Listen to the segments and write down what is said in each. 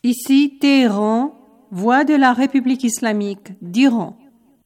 Ici Téhéran, voix de la République islamique d'Iran.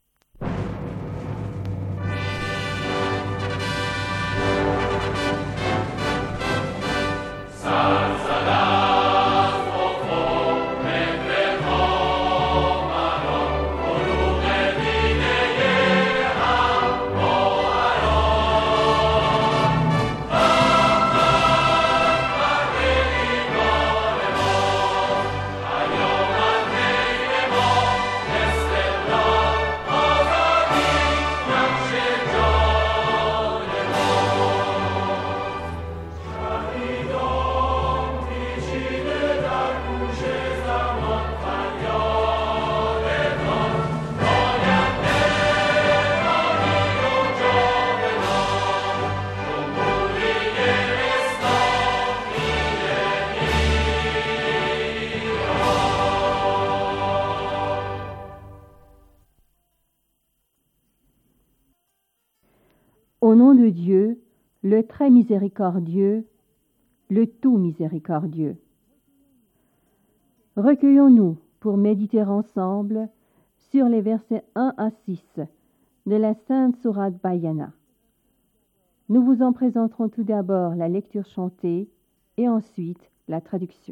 Au nom de Dieu, le très miséricordieux, le tout miséricordieux. Recueillons-nous pour méditer ensemble sur les versets 1 à 6 de la Sainte Sourate Bayana. Nous vous en présenterons tout d'abord la lecture chantée et ensuite la traduction.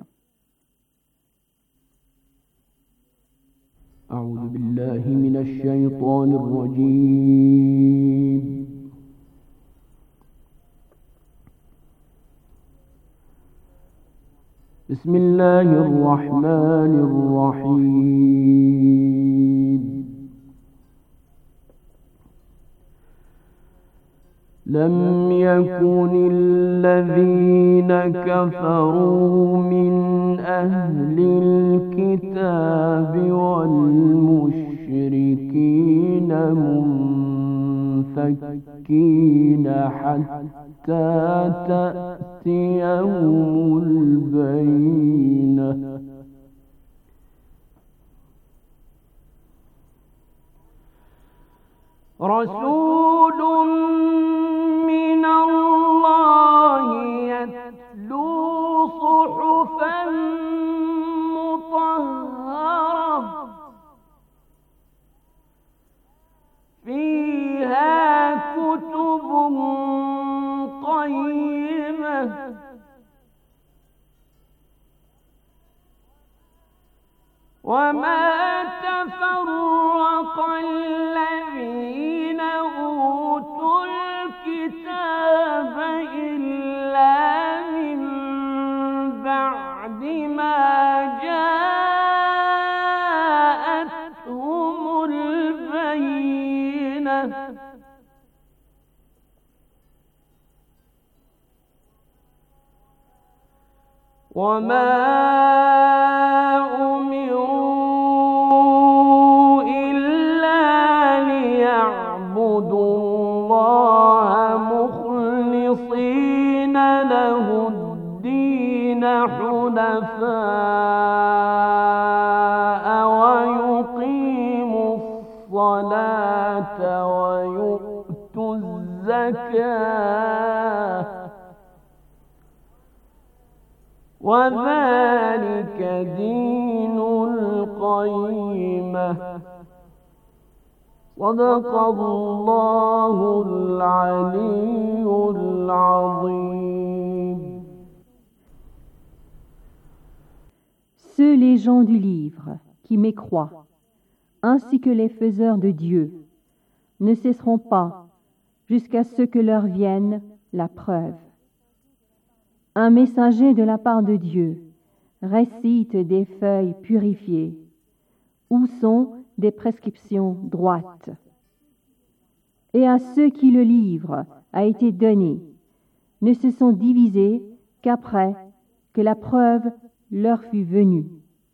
أعوذ بالله من الشيطان الرجيم بسم الله الرحمن الرحيم لم يكن الذين كفروا من أهل الكتاب والمشركين منفكين حتى تأتيهم البينة رسول من الله يتلو صحفا مطهرة فيها كتب قيمة وما تفرق الذين أوتوا الكتاب إلا من بعد ما جاءتهم البينة وما أمروا إلا ليعبدوا الله مخلصين له الدين حنفاء ويقيموا الصلاة ويؤتوا الزكاة وذلك دين القيمة صدق الله العلي العظيم. Ceux les gens du livre qui mécroient, ainsi que les faiseurs de Dieu, ne cesseront pas jusqu'à ce que leur vienne la preuve. Un messager de la part de Dieu récite des feuilles purifiées, où sont des prescriptions droites. Et à ceux qui le livre a été donné, ne se sont divisés qu'après que la preuve leur fut venue.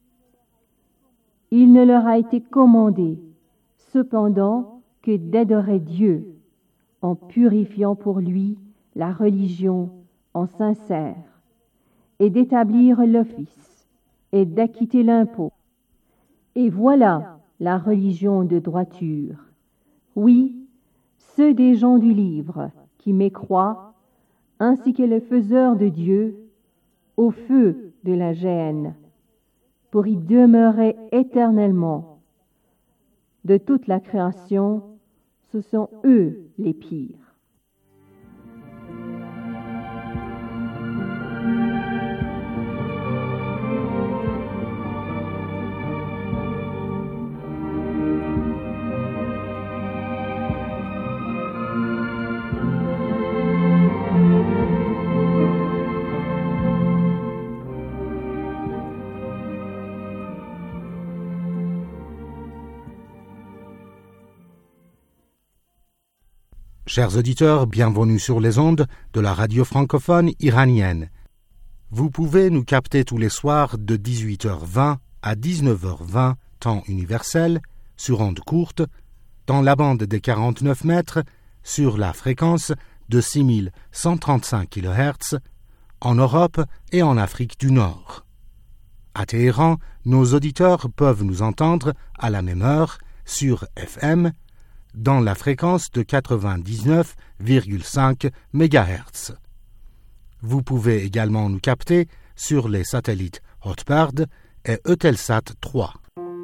Il ne leur a été commandé, cependant, que d'adorer Dieu, en purifiant pour lui la religion en sincère, et d'établir l'office, et d'acquitter l'impôt. Et voilà la religion de droiture. Oui, ceux des gens du livre qui mécroient, ainsi que les faiseurs de Dieu, au feu de la géhenne. pour y demeurer éternellement. De toute la création, ce sont eux les pires. Chers auditeurs, bienvenue sur les ondes de la radio francophone iranienne. Vous pouvez nous capter tous les soirs de 18h20 à 19h20, temps universel, sur ondes courtes, dans la bande des 49 mètres, sur la fréquence de 6135 kHz, en Europe et en Afrique du Nord. À Téhéran, nos auditeurs peuvent nous entendre à la même heure sur FM, dans la fréquence de 99,5 MHz. Vous pouvez également nous capter sur les satellites Hotbird et Eutelsat 3.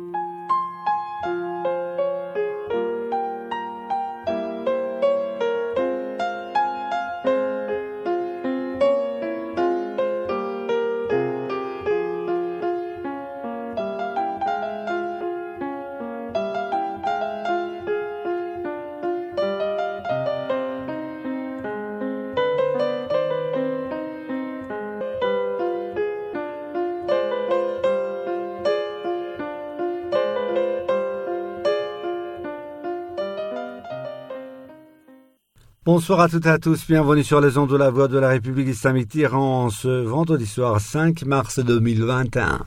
Bonsoir à toutes et à tous, bienvenue sur les ondes de la Voix de la République islamique d'Iran ce vendredi soir 5 mars 2021.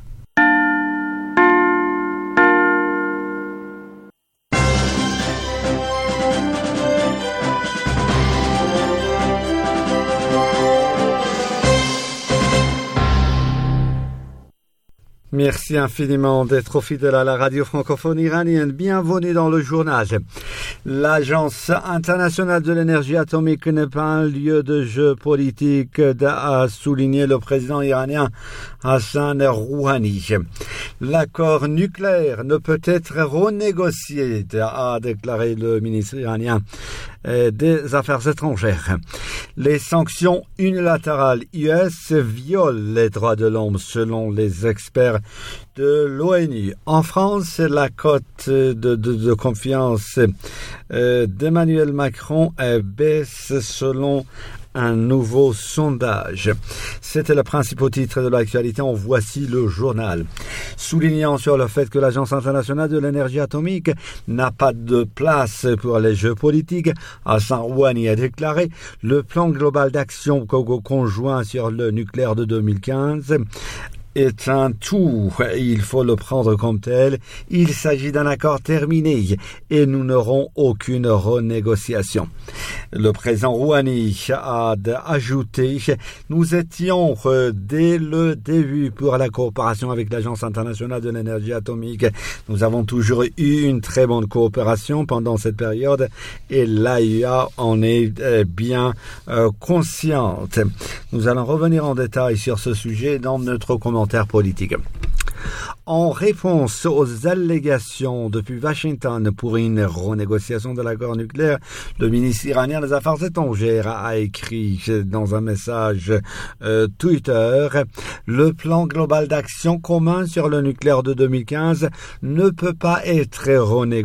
Merci infiniment d'être fidèle à la radio francophone iranienne. Bienvenue dans le journal. L'Agence internationale de l'énergie atomique n'est pas un lieu de jeu politique, a souligné le président iranien Hassan Rouhani. L'accord nucléaire ne peut être renégocié, a déclaré le ministre iranien des Affaires étrangères. Les sanctions unilatérales US violent les droits de l'homme selon les experts de l'ONU. En France, la cote de confiance d'Emmanuel Macron baisse selon un nouveau sondage. C'était le principal titre de l'actualité. En voici le journal. Soulignant sur le fait que l'Agence internationale de l'énergie atomique n'a pas de place pour les jeux politiques, Hassan Rouhani a déclaré le plan global d'action conjoint sur le nucléaire de 2015 est un tout, il faut le prendre comme tel. Il s'agit d'un accord terminé et nous n'aurons aucune renégociation. Le président Rouhani a ajouté « Nous étions dès le début pour la coopération avec l'Agence internationale de l'énergie atomique. Nous avons toujours eu une très bonne coopération pendant cette période et l'AIA en est bien consciente. » Nous allons revenir en détail sur ce sujet dans notre commentaire politique. En réponse aux allégations depuis Washington pour une renégociation de l'accord nucléaire, le ministre iranien des Affaires étrangères a écrit dans un message Twitter « Le plan global d'action commun sur le nucléaire de 2015 ne peut pas être renégocié. »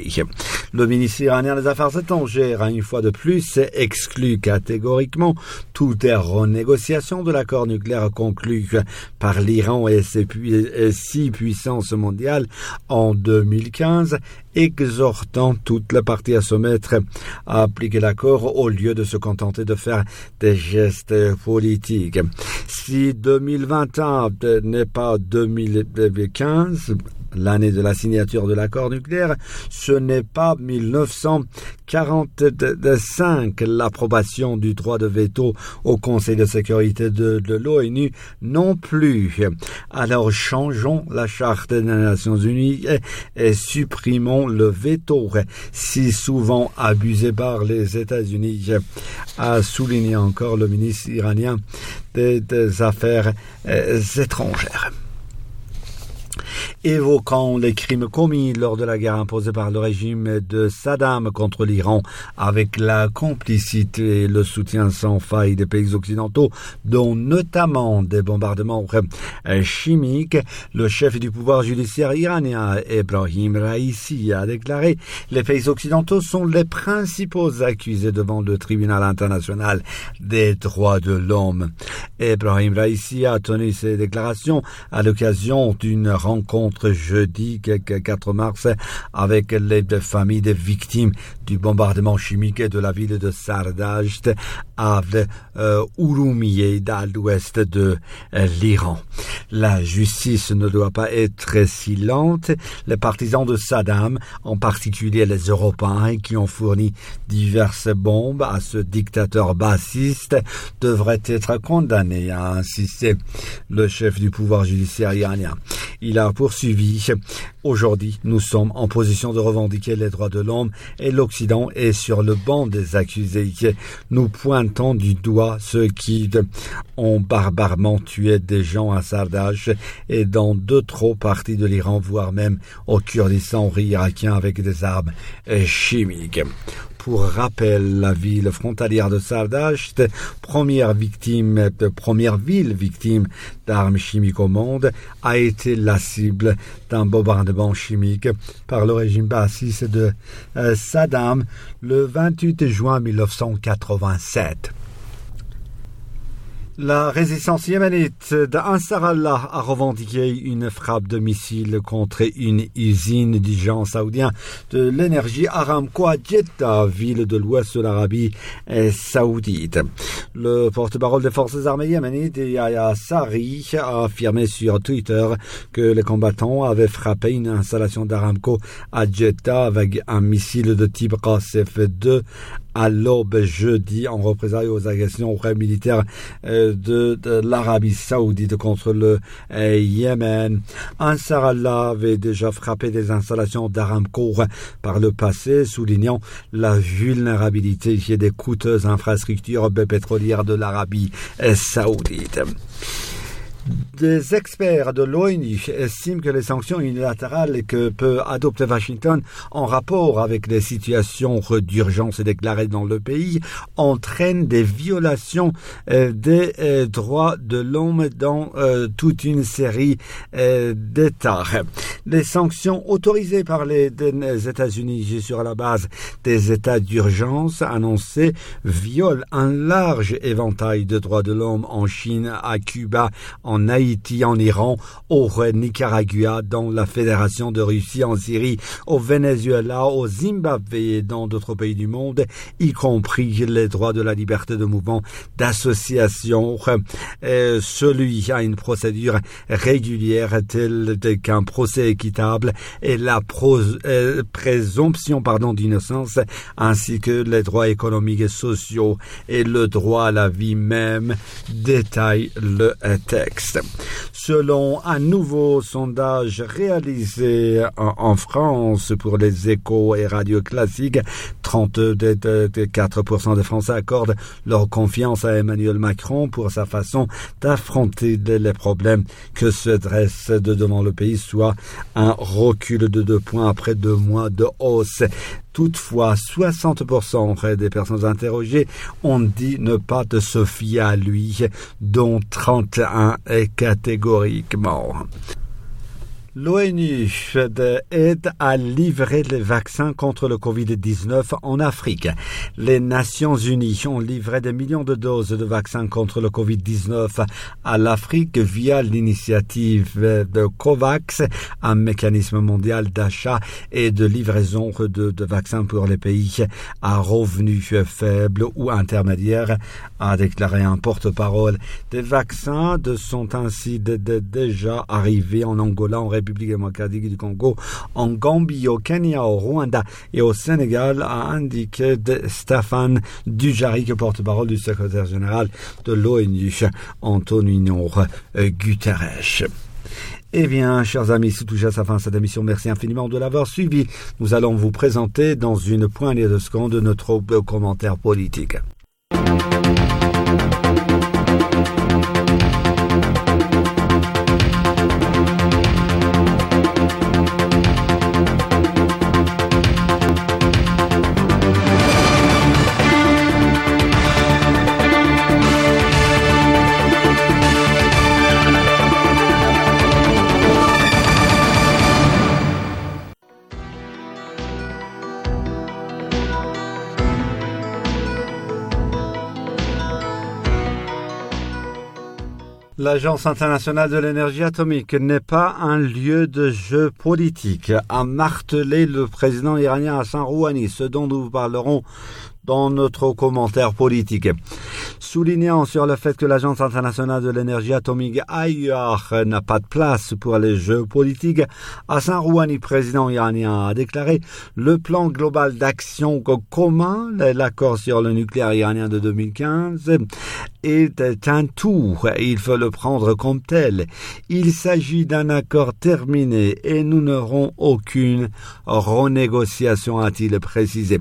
Le ministre iranien des Affaires étrangères a une fois de plus exclu catégoriquement toute renégociation de l'accord nucléaire conclu par l'Iran et ses puissances mondiales en 2015, exhortant toute la partie à se mettre à appliquer l'accord au lieu de se contenter de faire des gestes politiques. Si 2021 n'est pas 2015, l'année de la signature de l'accord nucléaire, ce n'est pas 1945, l'approbation du droit de veto au Conseil de sécurité de l'ONU non plus. Alors changeons la charte des Nations Unies et supprimons le veto si souvent abusé par les États-Unis, a souligné encore le ministre iranien des Affaires étrangères. évoquant les crimes commis lors de la guerre imposée par le régime de Saddam contre l'Iran, avec la complicité et le soutien sans faille des pays occidentaux, dont notamment des bombardements chimiques. Le chef du pouvoir judiciaire iranien, Ebrahim Raisi, a déclaré « Les pays occidentaux sont les principaux accusés devant le tribunal international des droits de l'homme ». Ebrahim Raisi a tenu ses déclarations à l'occasion d'une rencontre jeudi 4 mars avec les familles des victimes du bombardement chimique de la ville de Sardasht à Urumiyeh, à l'ouest de l'Iran. La justice ne doit pas être si lente. Les partisans de Saddam, en particulier les Européens qui ont fourni diverses bombes à ce dictateur bassiste, devraient être condamnés, a insisté le chef du pouvoir judiciaire iranien. Il a poursuivi « Aujourd'hui, nous sommes en position de revendiquer les droits de l'homme et l'Occident est sur le banc des accusés. Nous pointons du doigt ceux qui ont barbairement tué des gens à Sardash et dans d'autres parties de l'Iran, voire même au Kurdistan irakien avec des armes chimiques. » Pour rappel, la ville frontalière de Sardasht, première ville victime d'armes chimiques au monde, a été la cible d'un bombardement chimique par le régime bassiste de Saddam le 28 juin 1987. La résistance yéménite d'Ansar Allah a revendiqué une frappe de missile contre une usine du géant saoudien de l'énergie Aramco à Jeddah, ville de l'ouest de l'Arabie saoudite. Le porte-parole des forces armées yéménites, Yahya Sari, a affirmé sur Twitter que les combattants avaient frappé une installation d'Aramco à Jeddah avec un missile de type Qasef-2 à l'aube jeudi en représailles aux agressions militaires de l'Arabie saoudite contre le Yémen. Ansar Allah avait déjà frappé des installations d'Aramco par le passé, soulignant la vulnérabilité des coûteuses infrastructures pétrolières de l'Arabie saoudite. Des experts de l'ONU estiment que les sanctions unilatérales que peut adopter Washington en rapport avec les situations d'urgence déclarées dans le pays entraînent des violations des droits de l'homme dans toute une série d'États. Les sanctions autorisées par les États-Unis sur la base des états d'urgence annoncés violent un large éventail de droits de l'homme en Chine, à Cuba, en Haïti, en Iran, au Nicaragua, dans la Fédération de Russie, en Syrie, au Venezuela, au Zimbabwe et dans d'autres pays du monde, y compris les droits de la liberté de mouvement, d'association, celui à une procédure régulière telle qu'un procès équitable et la présomption d'innocence, ainsi que les droits économiques et sociaux et le droit à la vie même, détaille le texte. Selon un nouveau sondage réalisé en France pour les échos et radios classiques, 34% des Français accordent leur confiance à Emmanuel Macron pour sa façon d'affronter les problèmes que se dressent devant le pays, soit un recul de 2 points après 2 mois de hausse. Toutefois, 60% des personnes interrogées ont dit ne pas se fier à lui, dont 31 catégoriquement. L'ONU aide à livrer les vaccins contre le Covid-19 en Afrique. Les Nations Unies ont livré des millions de doses de vaccins contre le Covid-19 à l'Afrique via l'initiative de COVAX, un mécanisme mondial d'achat et de livraison de vaccins pour les pays à revenus faibles ou intermédiaires, a déclaré un porte-parole. Des vaccins sont ainsi déjà arrivés en Angola, en République démocratique du Congo, en Gambie, au Kenya, au Rwanda et au Sénégal, a indiqué Stéphane Dujarric, porte-parole du secrétaire général de l'ONU, Antonio Guterres. Eh bien, chers amis, c'est touché à sa fin cette émission. Merci infiniment de l'avoir suivi. Nous allons vous présenter dans une poignée de secondes notre commentaire politique. L'Agence internationale de l'énergie atomique n'est pas un lieu de jeu politique, a martelé le président iranien Hassan Rouhani, ce dont nous vous parlerons dans notre commentaire politique. Soulignant sur le fait que l'Agence internationale de l'énergie atomique ailleurs n'a pas de place pour les jeux politiques, Hassan Rouhani, président iranien, a déclaré le plan global d'action commun, l'accord sur le nucléaire iranien de 2015, est un tout. Il faut le prendre comme tel. Il s'agit d'un accord terminé et nous n'aurons aucune renégociation, a-t-il précisé.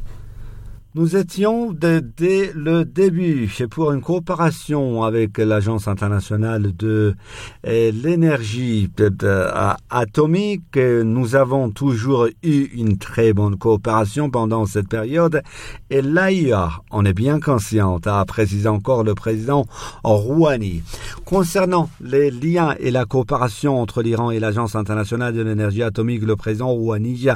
Nous étions dès le début pour une coopération avec l'Agence internationale de l'énergie atomique. Nous avons toujours eu une très bonne coopération pendant cette période et l'AIA en est bien consciente, a précisé encore le président Rouhani. Concernant les liens et la coopération entre l'Iran et l'Agence internationale de l'énergie atomique, le président Rouhani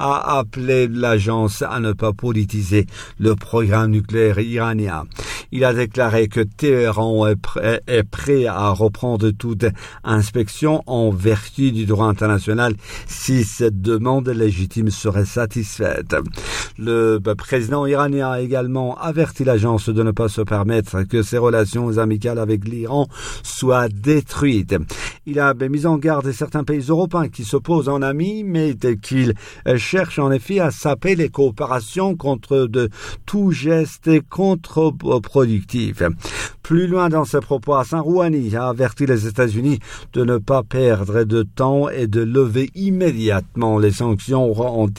a appelé l'agence à ne pas politiser le programme nucléaire iranien. Il a déclaré que Téhéran est prêt à reprendre toute inspection en vertu du droit international si cette demande légitime serait satisfaite. Le président iranien a également averti l'agence de ne pas se permettre que ses relations amicales avec l'Iran soient détruites. Il a mis en garde certains pays européens qui s'opposent en amis, mais qu'ils cherchent en effet à saper les coopérations contre de tout geste contre-productif. Plus loin dans ses propos, Hassan Rouhani a averti les États-Unis de ne pas perdre de temps et de lever immédiatement les sanctions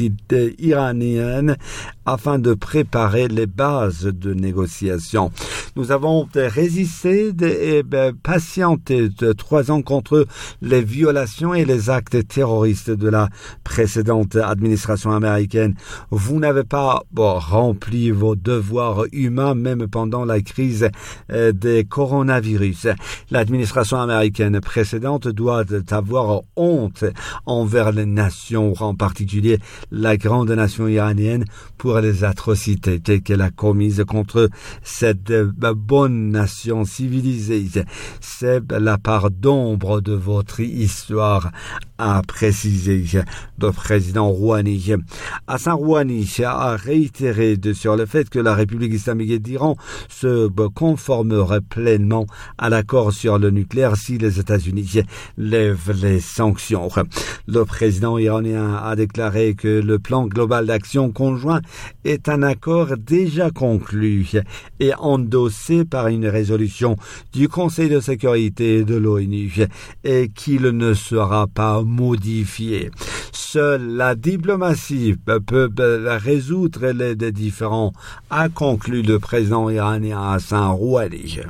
anti-iraniennes afin de préparer les bases de négociation. Nous avons résisté et patienté 3 ans contre les violations et les actes terroristes de la précédente administration américaine. Vous n'avez pas rempli vos devoirs humains même pendant la crise des coronavirus. L'administration américaine précédente doit avoir honte envers les nations, en particulier la grande nation iranienne, pour les atrocités qu'elle a commises contre cette bonne nation civilisée. C'est la part d'ombre de votre histoire, a précisé le président Rouhani. Hassan Rouhani a réitéré sur le fait que la République islamique d'Iran se conformerait pleinement à l'accord sur le nucléaire si les États-Unis lèvent les sanctions. Le président iranien a déclaré que le plan global d'action conjoint est un accord déjà conclu et endossé par une résolution du Conseil de sécurité de l'ONU et qu'il ne sera pas modifié. Seule la diplomatie peut résoudre les différends, a conclu le président iranien Hassan Rouhani.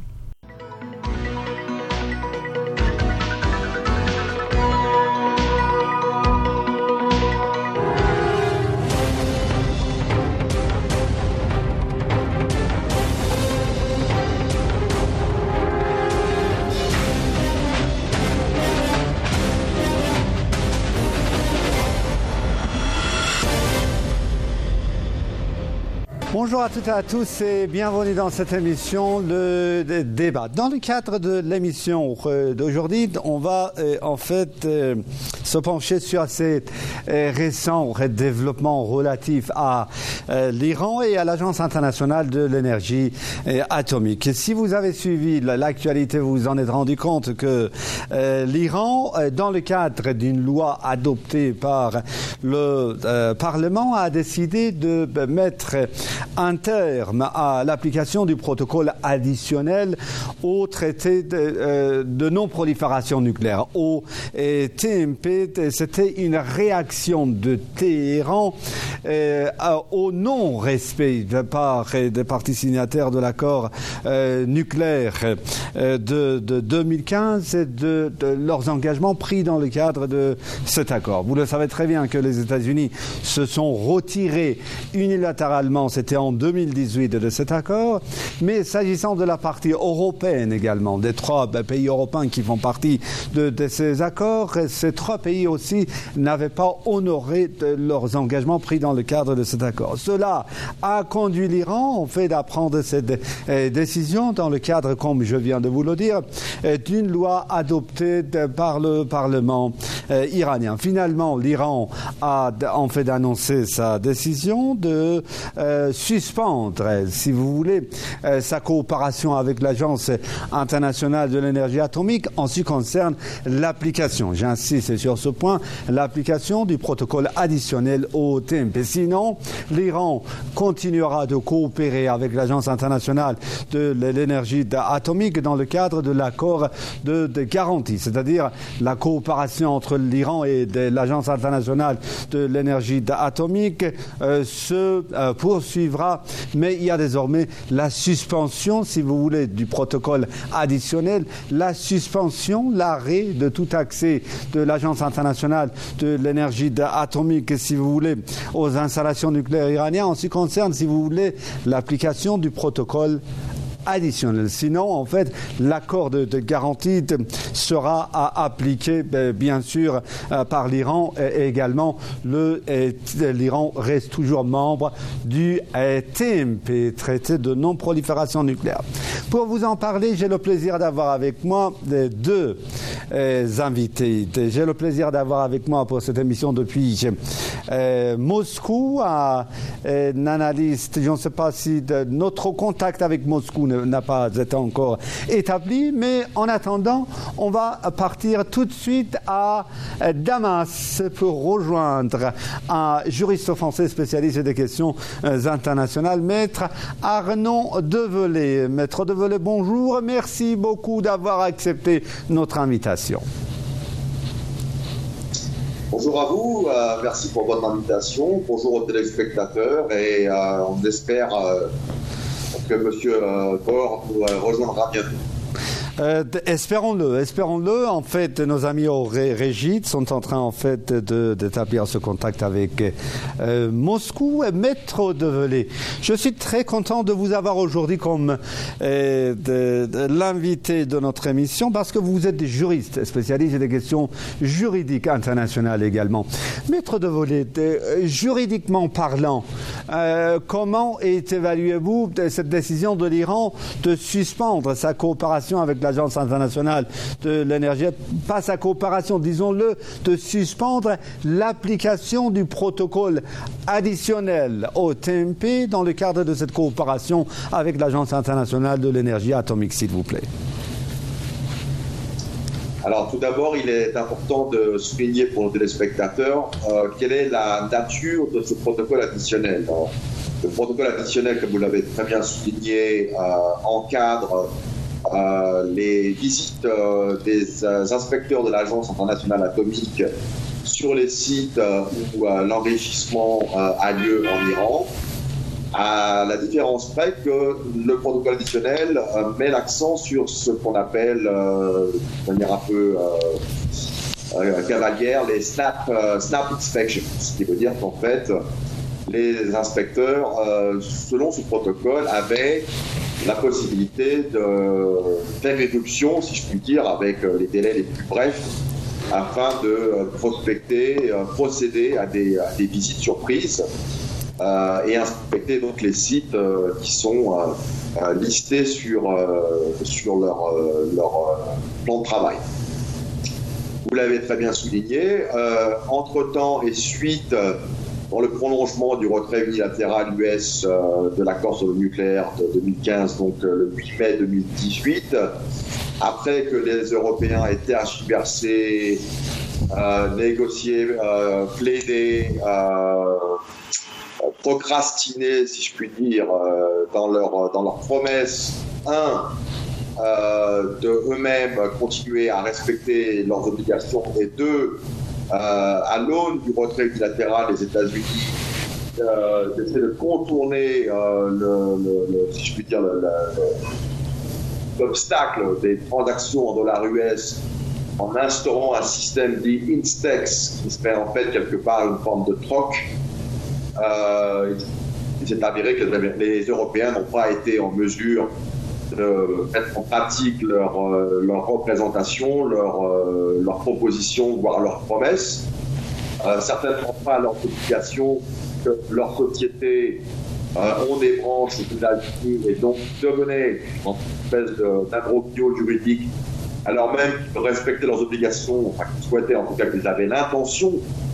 Bonjour à toutes et à tous et bienvenue dans cette émission, le débat. Dans le cadre de l'émission d'aujourd'hui, on va en fait se pencher sur ces récents développements relatifs à l'Iran et à l'Agence internationale de l'énergie atomique. Si vous avez suivi l'actualité, vous vous en êtes rendu compte que l'Iran, dans le cadre d'une loi adoptée par le Parlement, a décidé de mettre un terme à l'application du protocole additionnel au traité de non-prolifération nucléaire, au TNP. C'était une réaction de Téhéran au non-respect des parties signataires de l'accord nucléaire de 2015 et de leurs engagements pris dans le cadre de cet accord. Vous le savez très bien que les États-Unis se sont retirés unilatéralement, c'était en 2018 de cet accord, mais s'agissant de la partie européenne également, des 3 pays européens qui font partie de ces accords, ces 3 pays aussi n'avaient pas honoré leurs engagements pris dans le cadre de cet accord. Cela a conduit l'Iran, en fait, à prendre cette décision dans le cadre, comme je viens de vous le dire, d'une loi adoptée par le Parlement iranien. Finalement, l'Iran a en fait annoncé sa décision de suspendre, si vous voulez, sa coopération avec l'Agence internationale de l'énergie atomique en ce qui concerne l'application, j'insiste sur ce point, l'application du protocole additionnel au TNP. Sinon, l'Iran continuera de coopérer avec l'Agence internationale de l'énergie atomique dans le cadre de l'accord de garantie, c'est-à-dire la coopération entre l'Iran et l'Agence internationale de l'énergie atomique se poursuivra, mais il y a désormais la suspension, si vous voulez, du protocole additionnel, la suspension, l'arrêt de tout accès de l'Agence internationale de l'énergie atomique, si vous voulez, aux installations nucléaires iraniennes en ce qui concerne, si vous voulez, l'application du protocole additionnel. Sinon, en fait, l'accord de garantie sera appliqué, bien sûr, par l'Iran et également l'Iran reste toujours membre du TNP, traité de non-prolifération nucléaire. Pour vous en parler, j'ai le plaisir d'avoir avec moi 2 invités. J'ai le plaisir d'avoir avec moi pour cette émission depuis Moscou, un analyste, je ne sais pas si notre contact avec Moscou n'a pas été encore établi, mais en attendant, on va partir tout de suite à Damas pour rejoindre un juriste français spécialiste des questions internationales, Maître Arnaud Develay. Maître Develay, bonjour, merci beaucoup d'avoir accepté notre invitation. Bonjour à vous, merci pour votre invitation, bonjour aux téléspectateurs et on espère que M. Bohr nous rejoindra bientôt. Espérons-le. En fait, nos amis au Régit sont en train, en fait, d'établir ce contact avec Moscou. Maître Develay, je suis très content de vous avoir aujourd'hui comme l'invité de notre émission parce que vous êtes des juristes spécialistes des questions juridiques internationales également. Maître Develay, juridiquement parlant, comment évaluez-vous cette décision de l'Iran de suspendre sa coopération avec l'Agence internationale de l'énergie, pas sa coopération, disons-le, de suspendre l'application du protocole additionnel au TNP dans le cadre de cette coopération avec l'Agence internationale de l'énergie atomique, s'il vous plaît? Alors, tout d'abord, il est important de souligner pour nos téléspectateurs quelle est la nature de ce protocole additionnel. Le protocole additionnel, comme vous l'avez très bien souligné, encadre les visites des inspecteurs de l'Agence internationale atomique sur les sites où l'enrichissement a lieu en Iran, à la différence près que le protocole additionnel met l'accent sur ce qu'on appelle, de manière un peu cavalière, les snap inspections, ce qui veut dire qu'en fait, les inspecteurs, selon ce protocole, avaient la possibilité de faire éruption, si je puis dire, avec les délais les plus brefs, afin de procéder à des visites surprises et inspecter donc les sites qui sont listés sur leur plan de travail. Vous l'avez très bien souligné. Entre-temps et suite dans le prolongement du retrait unilatéral US de l'accord sur le nucléaire de 2015, donc le 8 mai 2018, après que les Européens aient tergiversé, négocié, plaidé, procrastiné, si je puis dire, dans leur promesse, de eux-mêmes continuer à respecter leurs obligations, et 2, à l'aune du retrait unilatéral des États-Unis, d'essayer de contourner si je puis dire, l'obstacle des transactions en dollars US en instaurant un système dit INSTEX, qui serait en fait quelque part une forme de troc. Il s'est avéré que les Européens n'ont pas été en mesure de mettre en pratique leur représentation, leur proposition, voire leurs promesses. Certainement pas leurs obligations, que leurs sociétés ont des branches aux États-Unis et donc devenaient en espèce d'imbroglio juridique, alors même qu'ils respectaient leurs obligations, enfin qu'ils souhaitaient en tout cas qu'ils avaient l'intention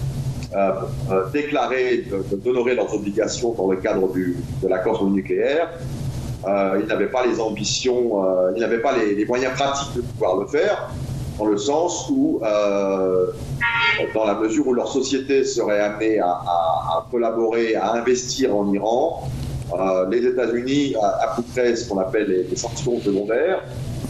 déclarée d'honorer leurs obligations dans le cadre de l'accord sur le nucléaire. Ils n'avaient pas les ambitions, ils n'avaient pas les moyens pratiques de pouvoir le faire, dans le sens où, dans la mesure où leur société serait amenée à collaborer, à investir en Iran, les États-Unis appliqueraient ce qu'on appelle les sanctions secondaires,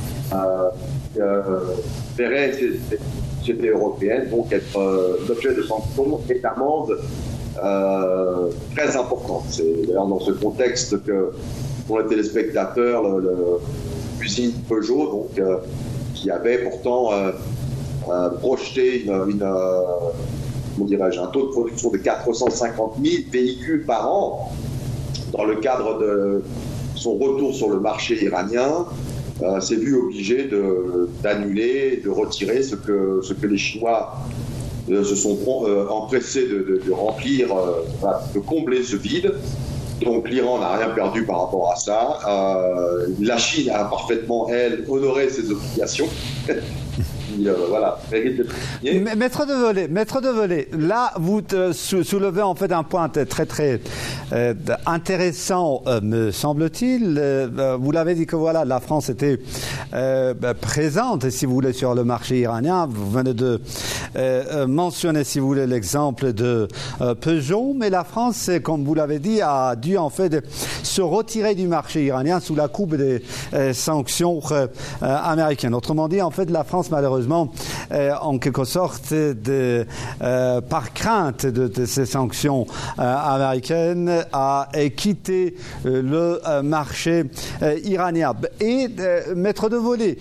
verraient ces sociétés européennes donc être l'objet de sanctions et d'amendes très importantes. C'est d'ailleurs dans ce contexte que, pour les téléspectateurs, l'usine Peugeot, donc, qui avait pourtant projeté un taux de production de 450 000 véhicules par an dans le cadre de son retour sur le marché iranien, s'est vu obligé d'annuler, de retirer ce que les Chinois se sont empressés de remplir, de combler ce vide. Donc l'Iran n'a rien perdu par rapport à ça. La Chine a parfaitement, elle, honoré ses obligations. Voilà, Maître de Volée, là vous soulevez en fait un point très très intéressant, me semble-t-il. Vous l'avez dit que voilà, la France était présente, si vous voulez, sur le marché iranien. Vous venez de mentionner, si vous voulez, l'exemple de Peugeot, mais la France, comme vous l'avez dit, a dû en fait se retirer du marché iranien sous la coupe des sanctions américaines. Autrement dit, en fait, la France, malheureusement, en quelque sorte, par crainte de ces sanctions américaines, a quitté le marché iranien. Et Maître de Volée,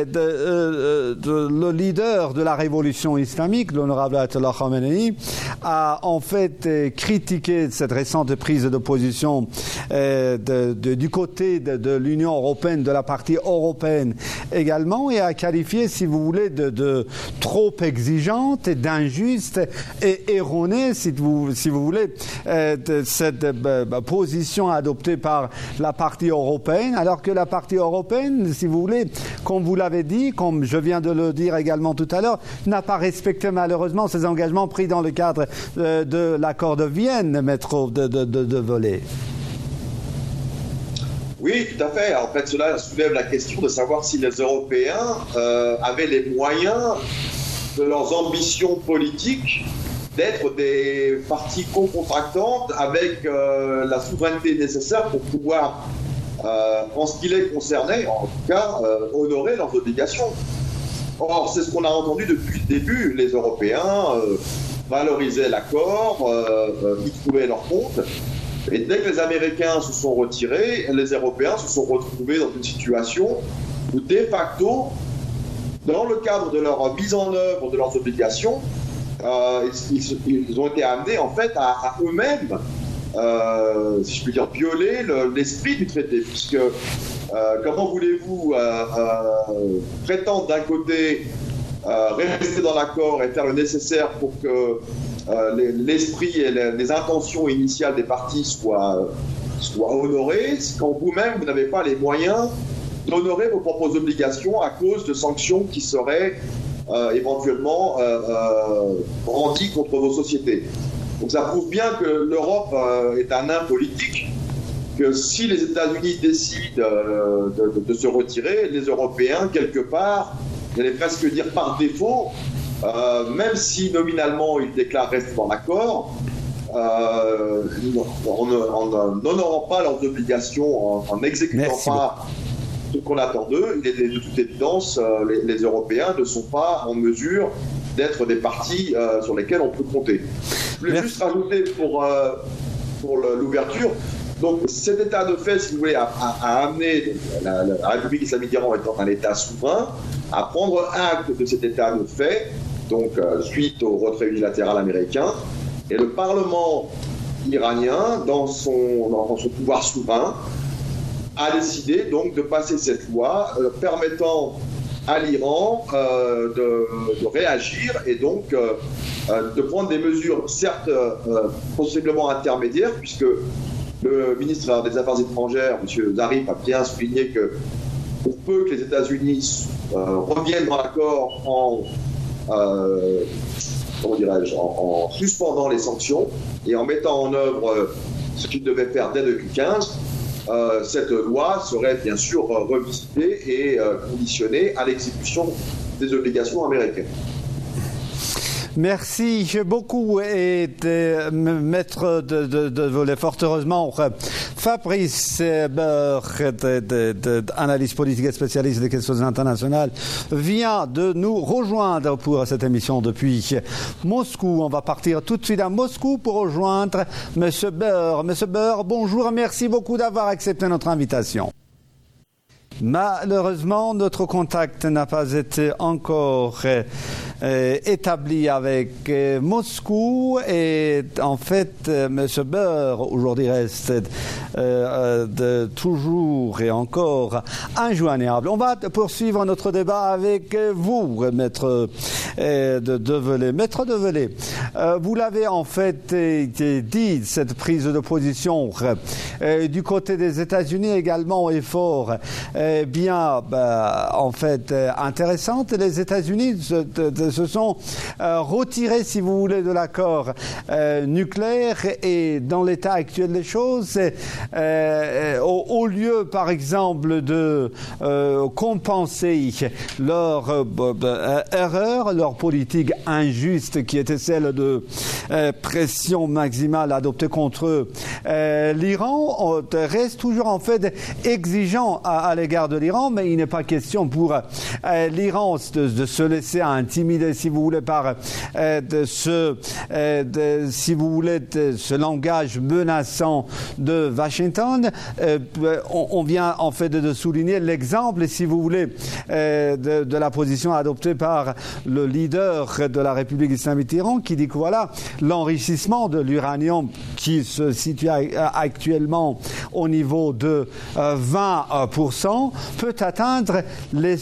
le leader de la révolution islamique, l'honorable Ayatollah Khamenei, a en fait critiqué cette récente prise de position du côté de l'Union européenne, de la partie européenne également, et a qualifié, si vous voulez, de trop exigeante et d'injuste et erronée, si vous voulez, de cette position adoptée par la partie européenne, alors que la partie européenne, si vous voulez, comme vous l'avez dit, comme je viens de le dire également tout à l'heure, n'a pas respecté malheureusement ses engagements pris dans le cadre de l'accord de Vienne, Maître de Volée. Oui, tout à fait. En fait, cela soulève la question de savoir si les Européens avaient les moyens de leurs ambitions politiques d'être des parties co-contractantes avec la souveraineté nécessaire pour pouvoir, en ce qui les concernait, en tout cas, honorer leurs obligations. Or, c'est ce qu'on a entendu depuis le début. Les Européens valorisaient l'accord, y trouvaient leur compte. Et dès que les Américains se sont retirés, les Européens se sont retrouvés dans une situation où, de facto, dans le cadre de leur mise en œuvre de leurs obligations, ils ont été amenés en fait à eux-mêmes, si je puis dire, violer l'esprit du traité, puisque comment voulez-vous prétendre d'un côté rester dans l'accord et faire le nécessaire pour que l'esprit et les intentions initiales des parties soient honorées, quand vous-même vous n'avez pas les moyens d'honorer vos propres obligations à cause de sanctions qui seraient éventuellement brandies contre vos sociétés. Donc ça prouve bien que l'Europe est un nain politique, que si les États-Unis décident de se retirer, les Européens, quelque part, j'allais presque dire par défaut, même si nominalement ils déclarent rester dans l'accord, en n'honorant pas leurs obligations, en n'exécutant pas ce qu'on attend d'eux, de toute évidence, les Européens ne sont pas en mesure d'être des parties sur lesquelles on peut compter. Je voulais juste rajouter pour l'ouverture. Donc cet état de fait, si vous voulez, a amené la République islamique d'Iran étant un État souverain à prendre acte de cet état de fait, donc suite au retrait unilatéral américain. Et le Parlement iranien, dans son pouvoir souverain, a décidé donc de passer cette loi permettant à l'Iran de réagir et donc de prendre des mesures, certes possiblement intermédiaires, puisque le ministre des Affaires étrangères, M. Zarif, a bien souligné que pour peu que les États-Unis reviennent dans l'accord en suspendant les sanctions et en mettant en œuvre ce qu'ils devaient faire dès 2015, cette loi serait bien sûr revisitée et conditionnée à l'exécution des obligations américaines. Merci beaucoup et maître de volet, fort heureusement, Fabrice Beur, analyste politique et spécialiste des questions internationales, vient de nous rejoindre pour cette émission depuis Moscou. On va partir tout de suite à Moscou pour rejoindre Monsieur Beur. Monsieur Beur, bonjour, merci beaucoup d'avoir accepté notre invitation. Malheureusement, notre contact n'a pas été encore établi avec Moscou et en fait, M. Beur aujourd'hui reste toujours et encore injoignable. On va poursuivre notre débat avec vous, Maître Develay. Maître Develay, vous l'avez en fait dit, cette prise de position du côté des États-Unis également est fort en fait intéressante. Les États-Unis se sont retirés, si vous voulez, de l'accord nucléaire et dans l'état actuel des choses, au lieu, par exemple, de compenser leur erreur, leur politique injuste qui était celle de pression maximale adoptée contre l'Iran, reste toujours en fait exigeant à l'égard de l'Iran, mais il n'est pas question pour l'Iran de se laisser intimider, si vous voulez, par ce langage menaçant de Washington. On vient en fait de souligner l'exemple, si vous voulez, de la position adoptée par le leader de la République islamique d'Iran, qui dit que voilà, l'enrichissement de l'uranium qui se situe actuellement au niveau de 20% peut atteindre les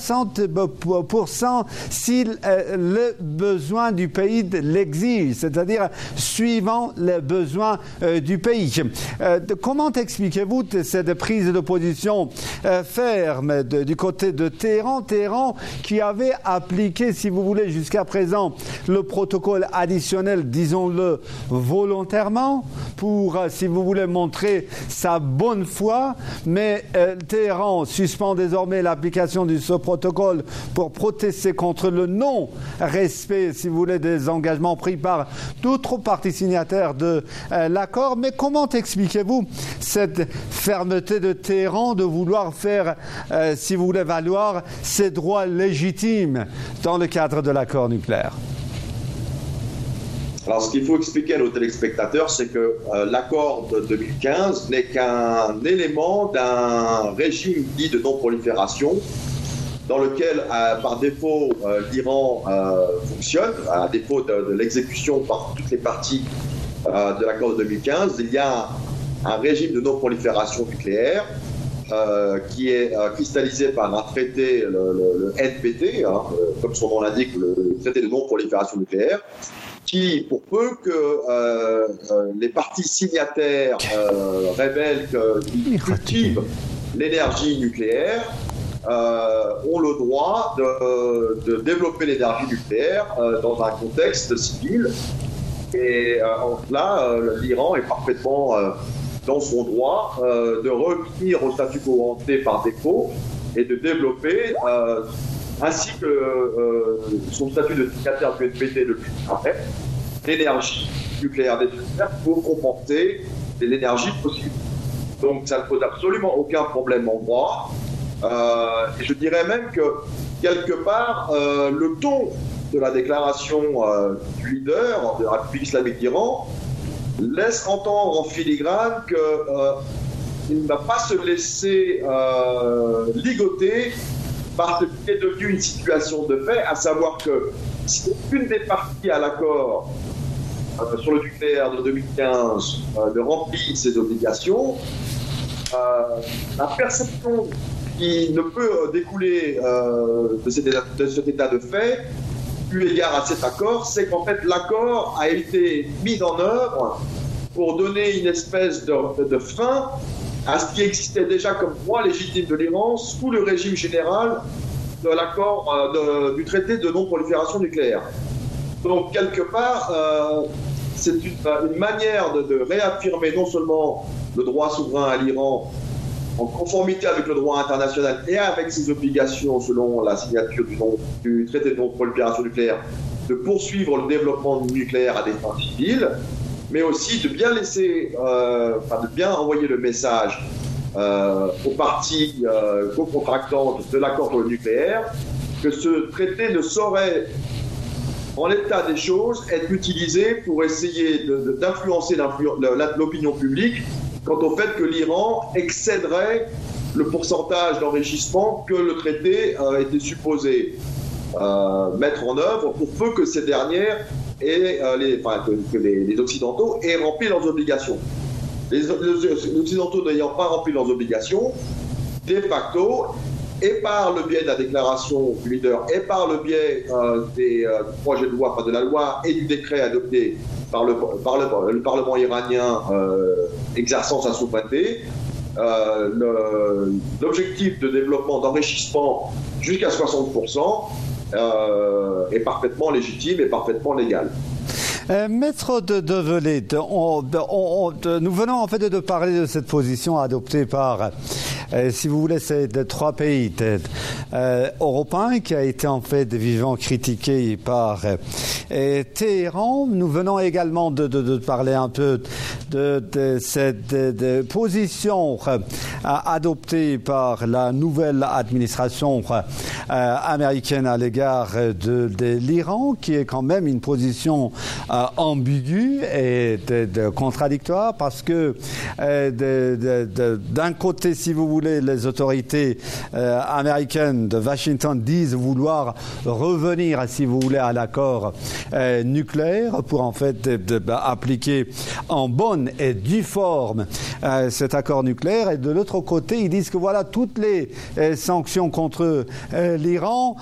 60% si le besoin du pays l'exige, c'est-à-dire suivant les besoins du pays. Comment expliquez-vous cette prise de position ferme du côté de Téhéran qui avait appliqué, si vous voulez, jusqu'à présent le protocole additionnel, disons-le volontairement, pour, si vous voulez, montrer sa bonne foi, mais Téhéran suspend désormais l'application de ce protocole pour protester contre le non-respect, si vous voulez, des engagements pris par d'autres parties signataires de l'accord. Mais comment expliquez-vous cette fermeté de Téhéran de vouloir faire, si vous voulez, valoir ses droits légitimes dans le cadre de l'accord nucléaire? Alors, ce qu'il faut expliquer à nos téléspectateurs, c'est que l'accord de 2015 n'est qu'un élément d'un régime dit de non-prolifération dans lequel, par défaut, l'Iran fonctionne, à défaut de l'exécution par toutes les parties de l'accord de 2015. Il y a un régime de non-prolifération nucléaire qui est cristallisé par un traité, le NPT, comme son nom l'indique, le traité de non-prolifération nucléaire, qui, pour peu que les parties signataires révèlent qu'ils cultivent l'énergie nucléaire, ont le droit de développer l'énergie nucléaire dans un contexte civil. Et là, l'Iran est parfaitement dans son droit de revenir au statu quo ante par défaut et de développer, ainsi que son statut de signataire du NPT depuis après, l'énergie nucléaire nécessaire pour comporter l'énergie possible. Donc ça ne pose absolument aucun problème en droit. Et je dirais même que, quelque part, le ton de la déclaration du leader de la République islamique d'Iran laisse entendre en filigrane qu'il ne va pas se laisser ligoter par ce qui est devenu une situation de fait, à savoir que si une des parties à l'accord sur le nucléaire de 2015 ne remplit ses obligations, la perception qui ne peut découler de cet état de fait, eu égard à cet accord, c'est qu'en fait l'accord a été mis en œuvre pour donner une espèce de fin à ce qui existait déjà comme droit légitime de l'Iran sous le régime général de l'accord du traité de non-prolifération nucléaire. Donc quelque part, c'est une manière de réaffirmer non seulement le droit souverain à l'Iran en conformité avec le droit international et avec ses obligations selon la signature du traité de non-prolifération nucléaire, de poursuivre le développement nucléaire à des fins civiles, mais aussi de bien de bien envoyer le message aux parties co-contractantes de l'accord pour le nucléaire que ce traité ne saurait, en l'état des choses, être utilisé pour essayer d'influencer l'opinion publique quant au fait que l'Iran excéderait le pourcentage d'enrichissement que le traité était supposé mettre en œuvre pour peu que ces dernières que les Occidentaux aient rempli leurs obligations. Les Occidentaux n'ayant pas rempli leurs obligations, de facto, et par le biais de la déclaration du leader, et par le biais des projets de loi, de la loi et du décret adopté par le Parlement iranien exerçant sa souveraineté, l'objectif de développement d'enrichissement jusqu'à 60% est parfaitement légitime et parfaitement légal. Maître Develay, nous venons en fait de parler de cette position adoptée par, si vous voulez, ces trois pays européens qui a été en fait vivement critiqué par Téhéran. Nous venons également de parler un peu de cette position adoptée par la nouvelle administration américaine à l'égard de l'Iran, qui est quand même une position ambiguë et contradictoire, parce que d'un côté, si vous voulez, les autorités américaines de Washington disent vouloir revenir, si vous voulez, à l'accord nucléaire pour en fait appliquer en bonne et due forme cet accord nucléaire, et de l'autre côté, ils disent que voilà, toutes les sanctions contre l'Iran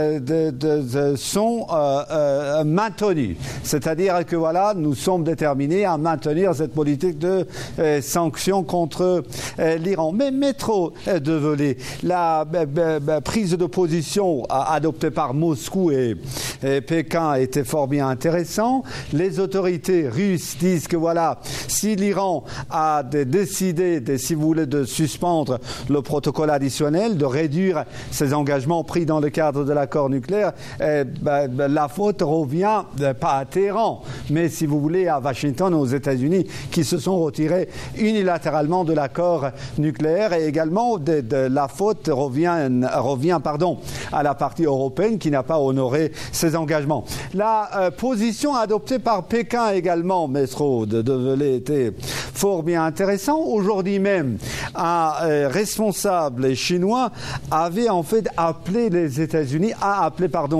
sont maintenues. C'est-à-dire que voilà, nous sommes déterminés à maintenir cette politique de sanctions contre l'Iran. Mais Maître Develay, la prise de position adoptée par Moscou et Pékin était fort bien intéressante. Les autorités russes disent que voilà, si l'Iran a décidé, si vous voulez, de suspendre le protocole additionnel, de réduire ses engagements pris dans le cadre de l'accord nucléaire, la faute revient pas à Téhéran, mais si vous voulez à Washington, aux États-Unis, qui se sont retirés unilatéralement de l'accord nucléaire, et également la faute revient à la partie européenne qui n'a pas honoré ses engagements. La position adoptée par Pékin également, Maître Develay, était fort bien intéressant. Aujourd'hui même, un responsable chinois avait en fait appelé les États-Unis à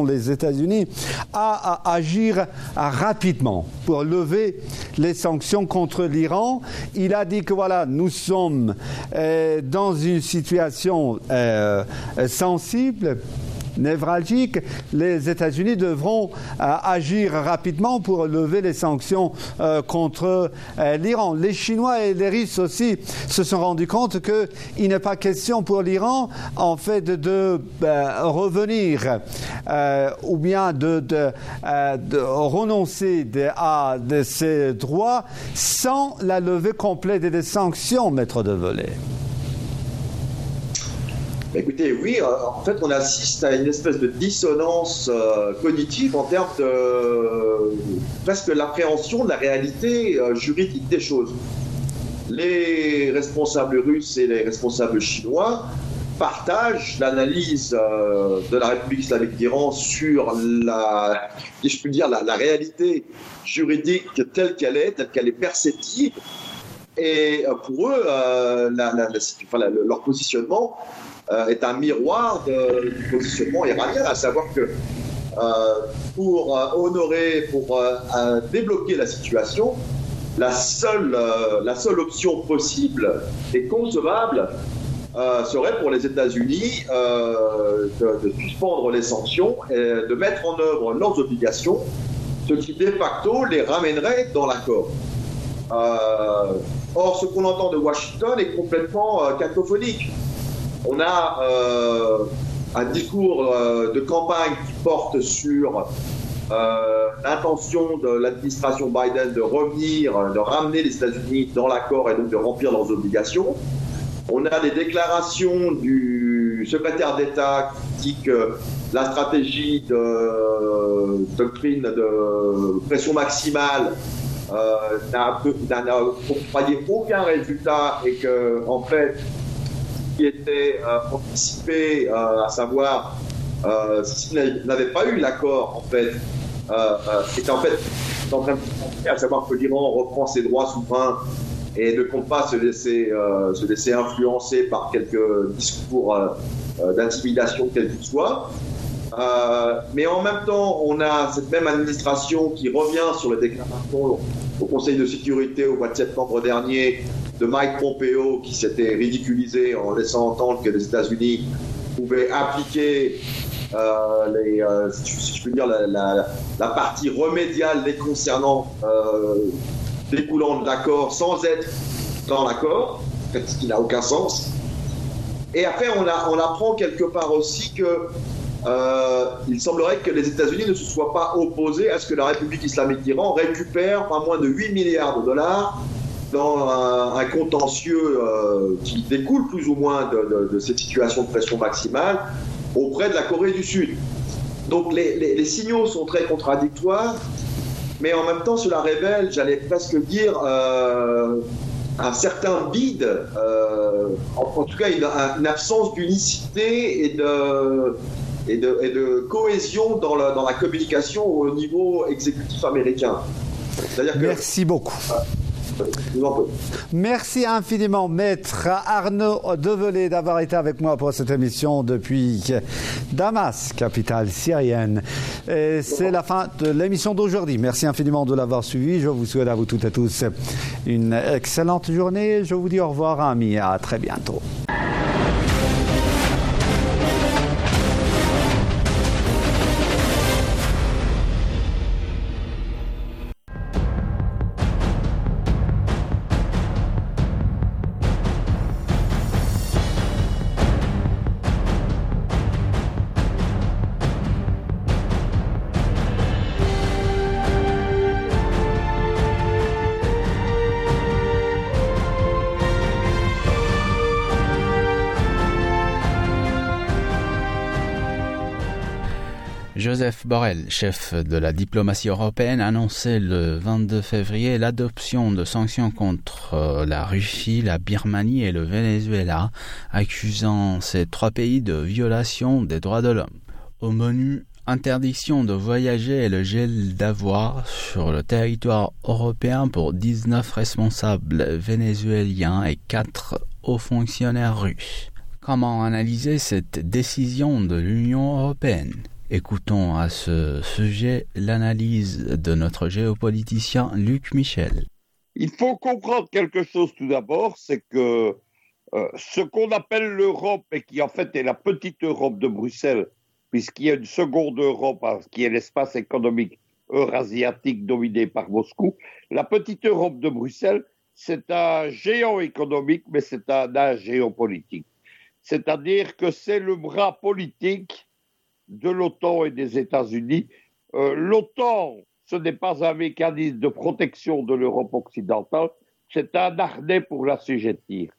agir rapidement pour lever les sanctions contre l'Iran. Il a dit que voilà, nous sommes dans une situation sensible, névralgique. Les États-Unis devront agir rapidement pour lever les sanctions contre l'Iran. Les Chinois et les Russes aussi se sont rendus compte qu'il n'est pas question pour l'Iran en fait de revenir ou bien de renoncer à ses droits sans la levée complète des sanctions, Maître Develay. Écoutez, oui, en fait, on assiste à une espèce de dissonance cognitive en termes de presque l'appréhension de la réalité juridique des choses. Les responsables russes et les responsables chinois partagent l'analyse de la République islamique d'Iran sur si je puis dire, la réalité juridique telle qu'elle est perceptible. Et pour eux, leur positionnement est un miroir du positionnement iranien, à savoir que pour honorer, pour débloquer la situation, la seule option possible et concevable serait pour les États-Unis de suspendre les sanctions et de mettre en œuvre leurs obligations, ce qui de facto les ramènerait dans l'accord. Or, ce qu'on entend de Washington est complètement cacophonique. On a un discours de campagne qui porte sur l'intention de l'administration Biden de ramener les États-Unis dans l'accord et donc de remplir leurs obligations. On a des déclarations du secrétaire d'État qui dit que la stratégie de doctrine de pression maximale n'a octroyé aucun résultat et que, en fait, ce qui était anticipé, à savoir s'il n'avait pas eu l'accord, en fait, était en fait en train de se penser, à savoir que l'Iran reprend ses droits souverains et ne compte pas se laisser influencer par quelques discours d'intimidation quel qu'il soit. Mais en même temps, on a cette même administration qui revient sur les déclarations au Conseil de sécurité au mois de septembre dernier de Mike Pompeo, qui s'était ridiculisé en laissant entendre que les États-Unis pouvaient appliquer si je peux dire, la partie remédiale les concernant découlant de l'accord sans être dans l'accord, ce qui n'a aucun sens. Et après, on apprend quelque part aussi que il semblerait que les États-Unis ne se soient pas opposés à ce que la République islamique d'Iran récupère pas moins de 8 milliards de dollars dans un contentieux qui découle plus ou moins de cette situation de pression maximale auprès de la Corée du Sud. Donc les signaux sont très contradictoires, mais en même temps cela révèle, j'allais presque dire, un certain vide, en tout cas une absence d'unicité et de cohésion dans la communication au niveau exécutif américain. Merci beaucoup. Merci infiniment, maître Arnaud Develay, d'avoir été avec moi pour cette émission depuis Damas, capitale syrienne. Et c'est la fin de l'émission d'aujourd'hui. Merci infiniment de l'avoir suivi. Je vous souhaite à vous toutes et tous une excellente journée. Je vous dis au revoir, amis. À très bientôt. Joseph Borrell, chef de la diplomatie européenne, a annoncé le 22 février l'adoption de sanctions contre la Russie, la Birmanie et le Venezuela, accusant ces trois pays de violation des droits de l'homme. Au menu, interdiction de voyager et le gel d'avoirs sur le territoire européen pour 19 responsables vénézuéliens et 4 hauts fonctionnaires russes. Comment analyser cette décision de l'Union européenne ? Écoutons à ce sujet l'analyse de notre géopoliticien Luc Michel. Il faut comprendre quelque chose tout d'abord, c'est que ce qu'on appelle l'Europe, et qui en fait est la petite Europe de Bruxelles, puisqu'il y a une seconde Europe qui est l'espace économique eurasiatique dominé par Moscou, la petite Europe de Bruxelles, c'est un géant économique, mais c'est un géopolitique. C'est-à-dire que c'est le bras politique de l'OTAN et des États-Unis. L'OTAN, ce n'est pas un mécanisme de protection de l'Europe occidentale, c'est un harnais pour l'assujettir.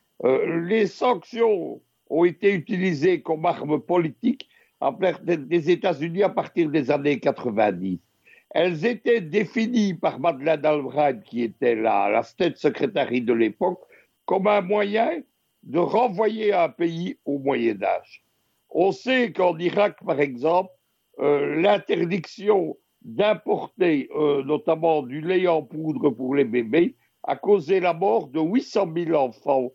Les sanctions ont été utilisées comme arme politique des États-Unis à partir des années 90. Elles étaient définies par Madeleine Albright, qui était la State Secretary de l'époque, comme un moyen de renvoyer un pays au Moyen-Âge. On sait qu'en Irak, par exemple, l'interdiction d'importer notamment du lait en poudre pour les bébés a causé la mort de 800 000 enfants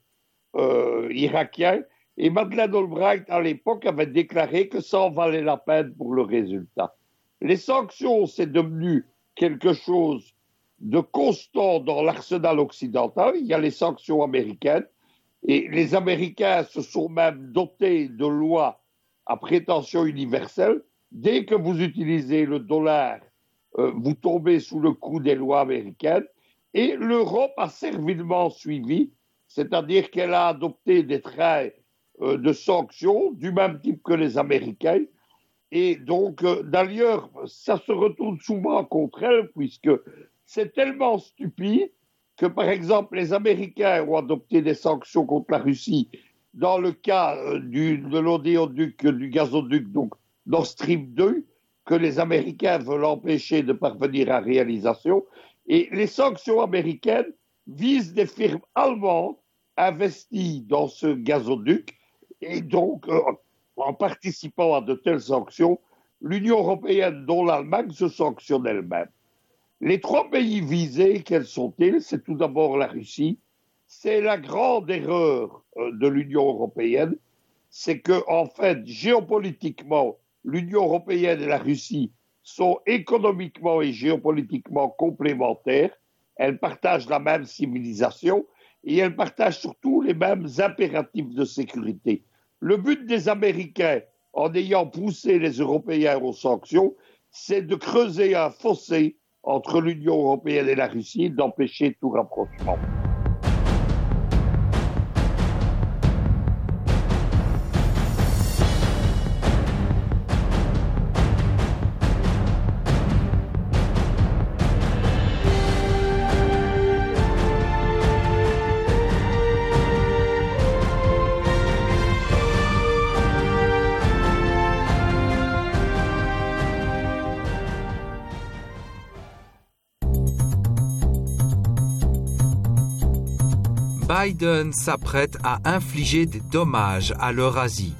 irakiens. Et Madeleine Albright, à l'époque, avait déclaré que ça en valait la peine pour le résultat. Les sanctions, c'est devenu quelque chose de constant dans l'arsenal occidental. Il y a les sanctions américaines, et les Américains se sont même dotés de lois à prétention universelle. Dès que vous utilisez le dollar, vous tombez sous le coup des lois américaines, et l'Europe a servilement suivi, c'est-à-dire qu'elle a adopté des traits de sanctions du même type que les Américains. Et donc, d'ailleurs, ça se retourne souvent contre elle, puisque c'est tellement stupide que, par exemple, les Américains ont adopté des sanctions contre la Russie dans le cas de l'oléoduc, du gazoduc, donc Nord Stream 2, que les Américains veulent empêcher de parvenir à réalisation. Et les sanctions américaines visent des firmes allemandes investies dans ce gazoduc. Et donc, en participant à de telles sanctions, l'Union européenne, dont l'Allemagne, se sanctionne elle-même. Les 3 pays visés, quels sont-ils? C'est tout d'abord la Russie. C'est la grande erreur de l'Union européenne. C'est que, en fait, géopolitiquement, l'Union européenne et la Russie sont économiquement et géopolitiquement complémentaires. Elles partagent la même civilisation et elles partagent surtout les mêmes impératifs de sécurité. Le but des Américains, en ayant poussé les Européens aux sanctions, c'est de creuser un fossé entre l'Union européenne et la Russie, d'empêcher tout rapprochement. Biden s'apprête à infliger des dommages à l'Eurasie.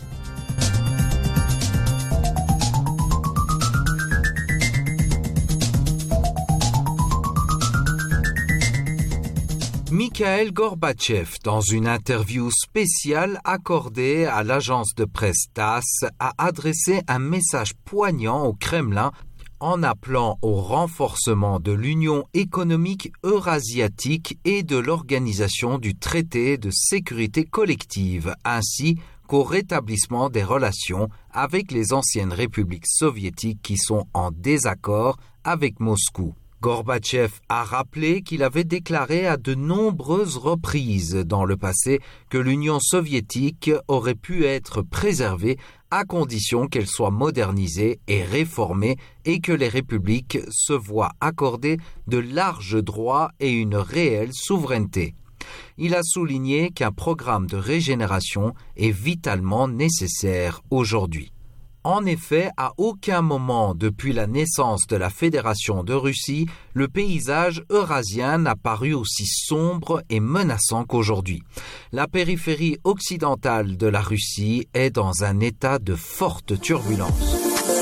Mikhail Gorbatchev, dans une interview spéciale accordée à l'agence de presse TASS, a adressé un message poignant au Kremlin en appelant au renforcement de l'Union économique eurasiatique et de l'organisation du traité de sécurité collective, ainsi qu'au rétablissement des relations avec les anciennes républiques soviétiques qui sont en désaccord avec Moscou. Gorbatchev a rappelé qu'il avait déclaré à de nombreuses reprises dans le passé que l'Union soviétique aurait pu être préservée à condition qu'elle soit modernisée et réformée et que les républiques se voient accorder de larges droits et une réelle souveraineté. Il a souligné qu'un programme de régénération est vitalement nécessaire aujourd'hui. En effet, à aucun moment depuis la naissance de la Fédération de Russie, le paysage eurasien n'a paru aussi sombre et menaçant qu'aujourd'hui. La périphérie occidentale de la Russie est dans un état de forte turbulence.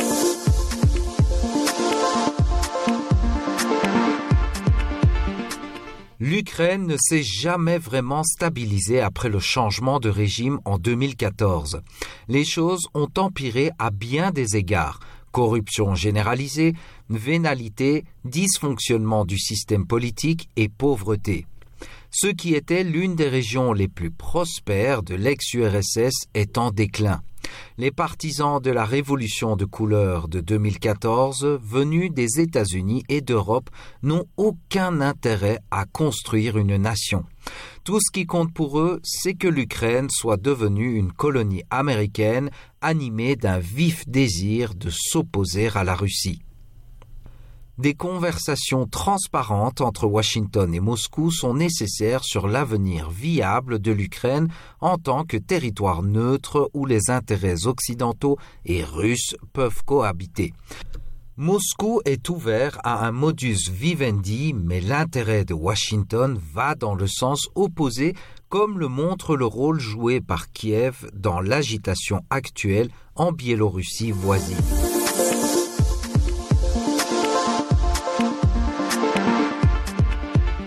L'Ukraine ne s'est jamais vraiment stabilisée après le changement de régime en 2014. Les choses ont empiré à bien des égards. Corruption généralisée, vénalité, dysfonctionnement du système politique et pauvreté. Ce qui était l'une des régions les plus prospères de l'ex-URSS est en déclin. Les partisans de la révolution de couleur de 2014, venus des États-Unis et d'Europe, n'ont aucun intérêt à construire une nation. Tout ce qui compte pour eux, c'est que l'Ukraine soit devenue une colonie américaine animée d'un vif désir de s'opposer à la Russie. Des conversations transparentes entre Washington et Moscou sont nécessaires sur l'avenir viable de l'Ukraine en tant que territoire neutre où les intérêts occidentaux et russes peuvent cohabiter. Moscou est ouvert à un modus vivendi, mais l'intérêt de Washington va dans le sens opposé, comme le montre le rôle joué par Kiev dans l'agitation actuelle en Biélorussie voisine.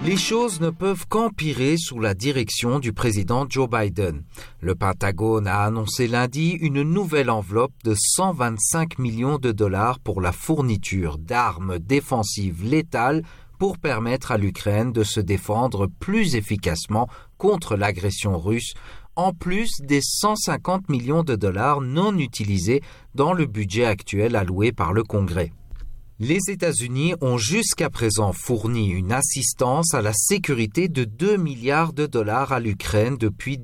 Les choses ne peuvent qu'empirer sous la direction du président Joe Biden. Le Pentagone a annoncé lundi une nouvelle enveloppe de 125 millions de dollars pour la fourniture d'armes défensives létales pour permettre à l'Ukraine de se défendre plus efficacement contre l'agression russe, en plus des 150 millions de dollars non utilisés dans le budget actuel alloué par le Congrès. Les États-Unis ont jusqu'à présent fourni une assistance à la sécurité de 2 milliards de dollars à l'Ukraine depuis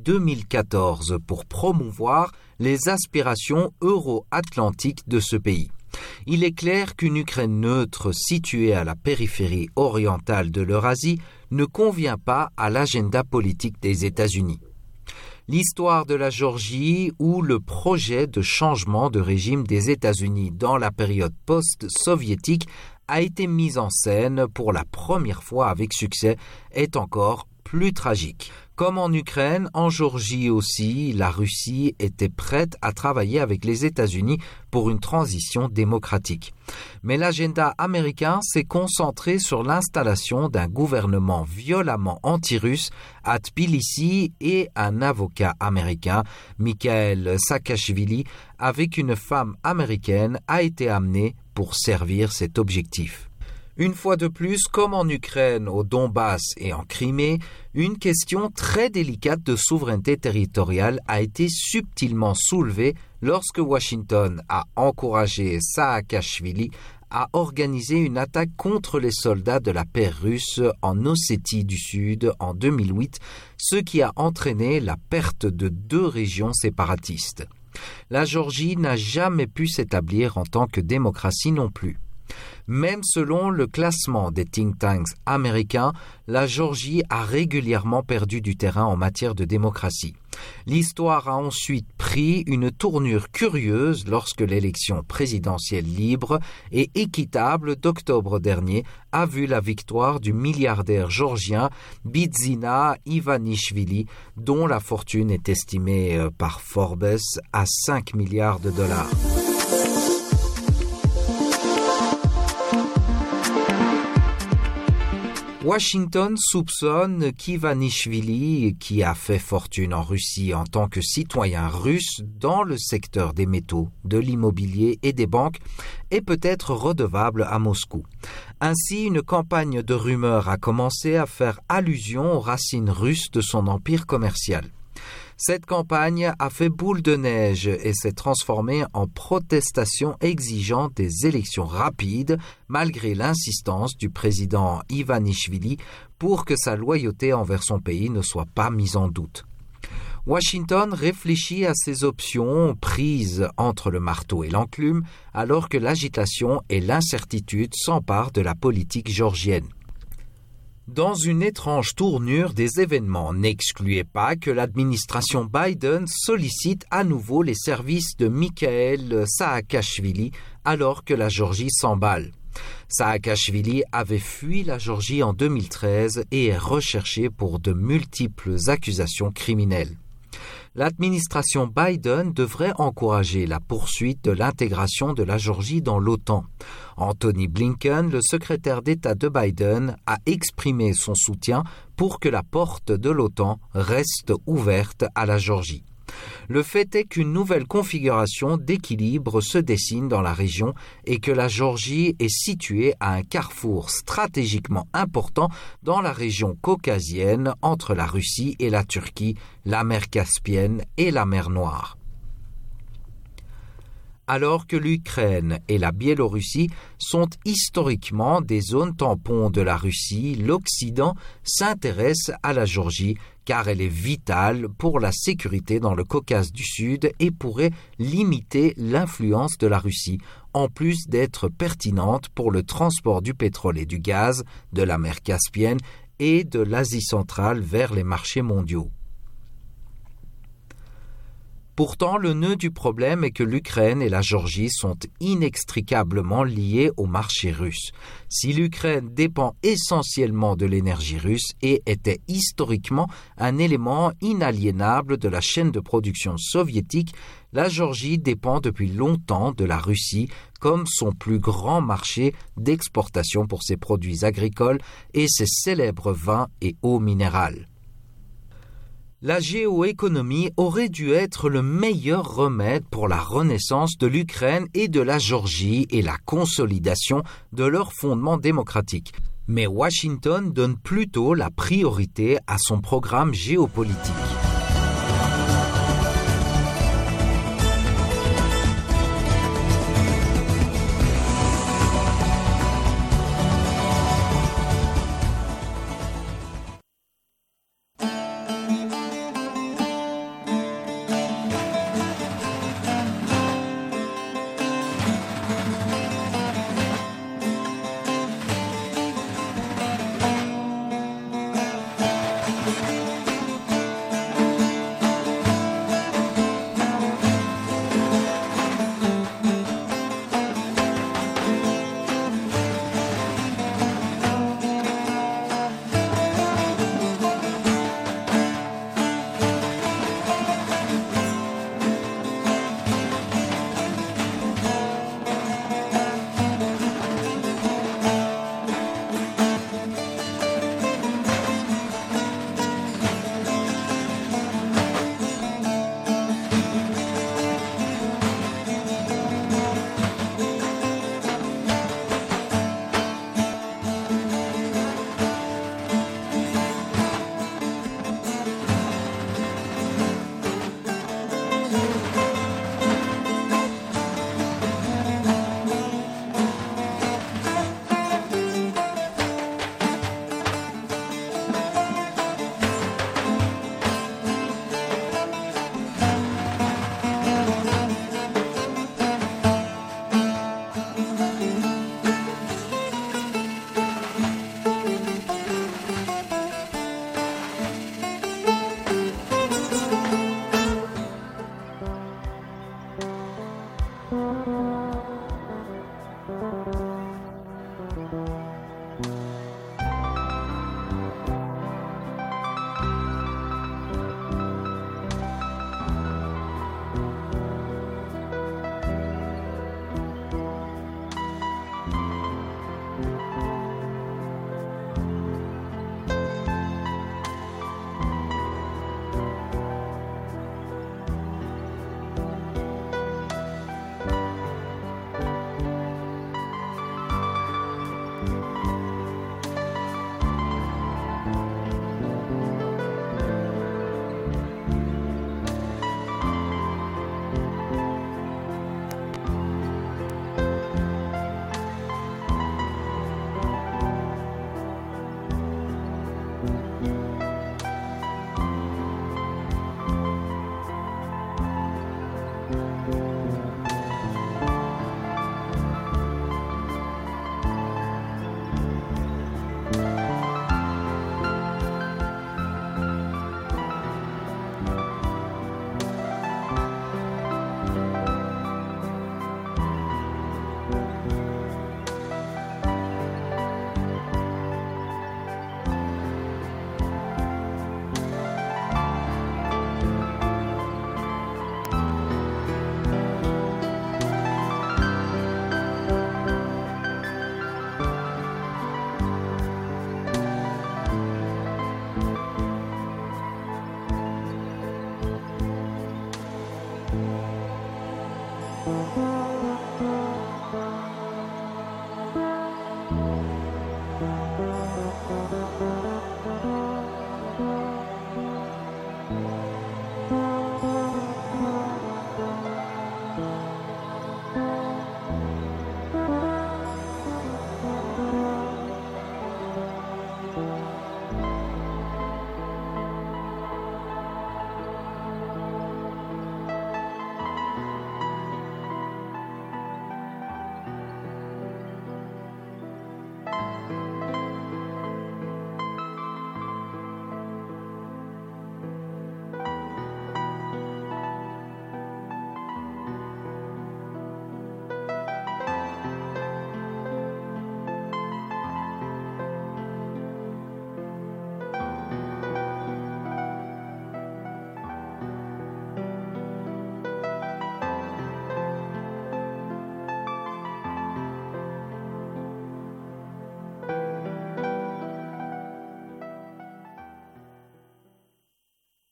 2014 pour promouvoir les aspirations euro-atlantiques de ce pays. Il est clair qu'une Ukraine neutre située à la périphérie orientale de l'Eurasie ne convient pas à l'agenda politique des États-Unis. L'histoire de la Géorgie ou le projet de changement de régime des États-Unis dans la période post-soviétique a été mise en scène pour la première fois avec succès est encore plus tragique. Comme en Ukraine, en Géorgie aussi, la Russie était prête à travailler avec les États-Unis pour une transition démocratique. Mais l'agenda américain s'est concentré sur l'installation d'un gouvernement violemment anti-russe à Tbilissi et un avocat américain, Mikhail Saakashvili, avec une femme américaine, a été amené pour servir cet objectif. Une fois de plus, comme en Ukraine, au Donbass et en Crimée, une question très délicate de souveraineté territoriale a été subtilement soulevée lorsque Washington a encouragé Saakashvili à organiser une attaque contre les soldats de la paix russe en Ossétie du Sud en 2008, ce qui a entraîné la perte de 2 régions séparatistes. La Géorgie n'a jamais pu s'établir en tant que démocratie non plus. Même selon le classement des think tanks américains, la Géorgie a régulièrement perdu du terrain en matière de démocratie. L'histoire a ensuite pris une tournure curieuse lorsque l'élection présidentielle libre et équitable d'octobre dernier a vu la victoire du milliardaire géorgien Bidzina Ivanishvili, dont la fortune est estimée par Forbes à 5 milliards de dollars. Washington soupçonne qu'Ivanishvili, qui a fait fortune en Russie en tant que citoyen russe dans le secteur des métaux, de l'immobilier et des banques, est peut-être redevable à Moscou. Ainsi, une campagne de rumeurs a commencé à faire allusion aux racines russes de son empire commercial. Cette campagne a fait boule de neige et s'est transformée en protestation exigeant des élections rapides malgré l'insistance du président Ivanishvili pour que sa loyauté envers son pays ne soit pas mise en doute. Washington réfléchit à ces options prises entre le marteau et l'enclume alors que l'agitation et l'incertitude s'emparent de la politique géorgienne. Dans une étrange tournure des événements, n'excluez pas que l'administration Biden sollicite à nouveau les services de Mikhail Saakashvili alors que la Géorgie s'emballe. Saakashvili avait fui la Géorgie en 2013 et est recherché pour de multiples accusations criminelles. L'administration Biden devrait encourager la poursuite de l'intégration de la Géorgie dans l'OTAN. Anthony Blinken, le secrétaire d'État de Biden, a exprimé son soutien pour que la porte de l'OTAN reste ouverte à la Géorgie. Le fait est qu'une nouvelle configuration d'équilibre se dessine dans la région et que la Géorgie est située à un carrefour stratégiquement important dans la région caucasienne entre la Russie et la Turquie, la mer Caspienne et la mer Noire. Alors que l'Ukraine et la Biélorussie sont historiquement des zones tampons de la Russie, l'Occident s'intéresse à la Géorgie car elle est vitale pour la sécurité dans le Caucase du Sud et pourrait limiter l'influence de la Russie, en plus d'être pertinente pour le transport du pétrole et du gaz de la mer Caspienne et de l'Asie centrale vers les marchés mondiaux. Pourtant, le nœud du problème est que l'Ukraine et la Géorgie sont inextricablement liés au marché russe. Si l'Ukraine dépend essentiellement de l'énergie russe et était historiquement un élément inaliénable de la chaîne de production soviétique, la Géorgie dépend depuis longtemps de la Russie comme son plus grand marché d'exportation pour ses produits agricoles et ses célèbres vins et eaux minérales. La géoéconomie aurait dû être le meilleur remède pour la renaissance de l'Ukraine et de la Géorgie et la consolidation de leurs fondements démocratiques. Mais Washington donne plutôt la priorité à son programme géopolitique.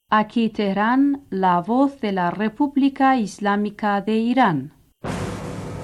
Aquí Teherán, la voz de la República Islámica de Irán.